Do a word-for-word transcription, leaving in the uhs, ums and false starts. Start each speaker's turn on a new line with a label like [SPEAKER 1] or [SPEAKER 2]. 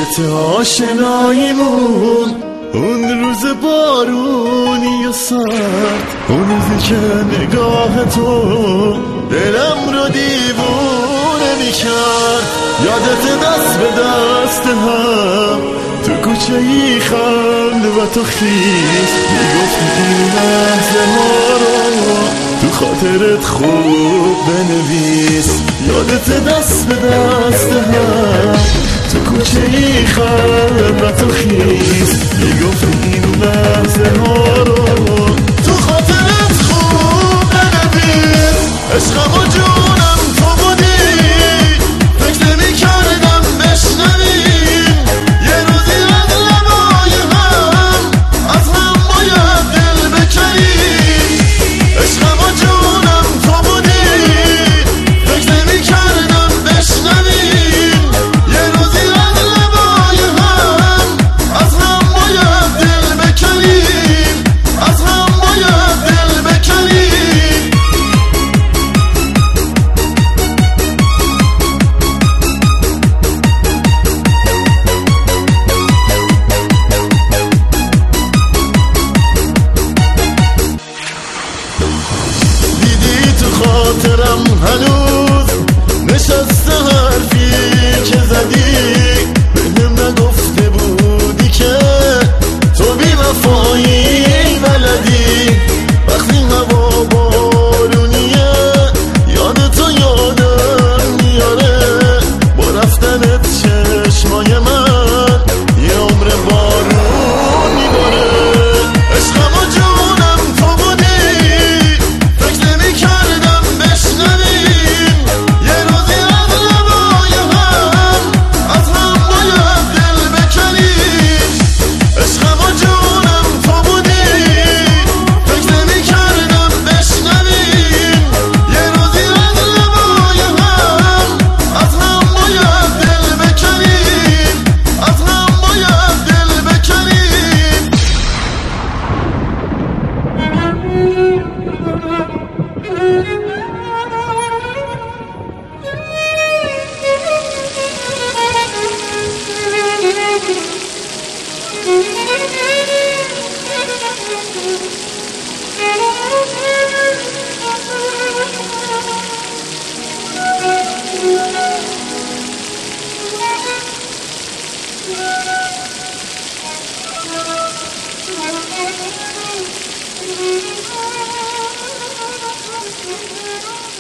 [SPEAKER 1] یادت آشناییمون، اون روز بارونی و سرد، اون روزی که نگاه تو دلم رو دیوونه میکرد. یادت دست به دست هم تو کوچه ای خند و تو خیز میگفتی این لحظه ها رو تو خاطرت خوب بنویس. یادت دست به دست هم تو کوچه ای خند و تو خیز میگفتی این لحظه ها رو تو خاطرت خوب بنویس. عشقم و جونم تو بودی، فکر نمی کردم بشنویم یه روزی از لبای هم از هم باید دل بکنیم. عشقم و جونم تو بودی، فکر نمی کردم بشنویم یه روزی از لبای هم از هم باید دل بکنیم، از هم باید دل بکنیم. دیدی تو خاطرم هنوز نشسته حرفی که زدی، بهم نگفته بودی که تو بی وفایی بلدی. وقتی هوا بارونیه یاد تو یادم میاره، با رفتنت چشمای من یه عمر بارون میباره. عشقم و جونم تو بودی، فکر نمی کردم بشنویم یه روزی از لبای هم از هم باید دل بکنیم. عشقم و جونم تو بودی، فکر نمی کردم بشنویم یه روزی از لبای هم از هم باید دل بکنیم، از هم باید دل بکنیم.
[SPEAKER 2] Thank you.